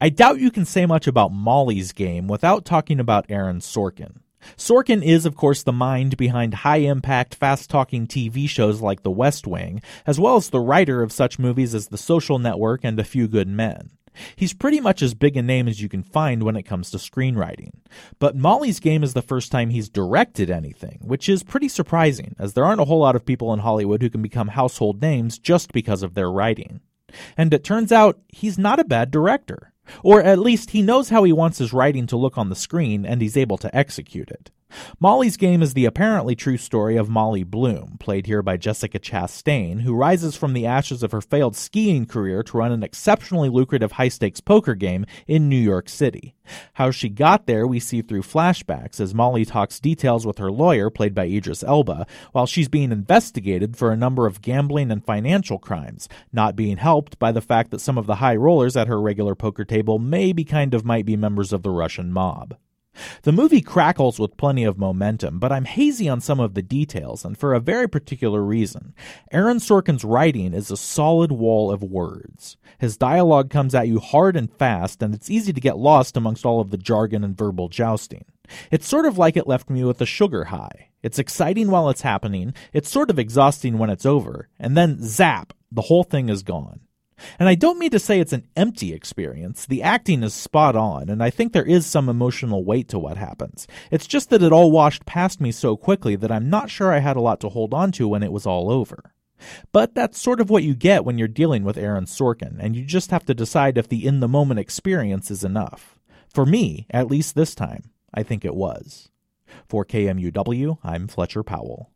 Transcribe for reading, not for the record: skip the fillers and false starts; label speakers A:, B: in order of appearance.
A: I doubt you can say much about Molly's Game without talking about Aaron Sorkin. Sorkin is, of course, the mind behind high-impact, fast-talking TV shows like The West Wing, as well as the writer of such movies as The Social Network and A Few Good Men. He's pretty much as big a name as you can find when it comes to screenwriting. But Molly's Game is the first time he's directed anything, which is pretty surprising, as there aren't a whole lot of people in Hollywood who can become household names just because of their writing. And it turns out he's not a bad director. Or at least he knows how he wants his writing to look on the screen, and he's able to execute it. Molly's Game is the apparently true story of Molly Bloom, played here by Jessica Chastain, who rises from the ashes of her failed skiing career to run an exceptionally lucrative high-stakes poker game in New York City. How she got there we see through flashbacks as Molly talks details with her lawyer, played by Idris Elba, while she's being investigated for a number of gambling and financial crimes, not being helped by the fact that some of the high rollers at her regular poker table might be members of the Russian mob. The movie crackles with plenty of momentum, but I'm hazy on some of the details, and for a very particular reason. Aaron Sorkin's writing is a solid wall of words. His dialogue comes at you hard and fast, and it's easy to get lost amongst all of the jargon and verbal jousting. It's sort of like it left me with a sugar high. It's exciting while it's happening, it's sort of exhausting when it's over, and then zap, the whole thing is gone. And I don't mean to say it's an empty experience. The acting is spot on, and I think there is some emotional weight to what happens. It's just that it all washed past me so quickly that I'm not sure I had a lot to hold on to when it was all over. But that's sort of what you get when you're dealing with Aaron Sorkin, and you just have to decide if the in-the-moment experience is enough. For me, at least this time, I think it was. For KMUW, I'm Fletcher Powell.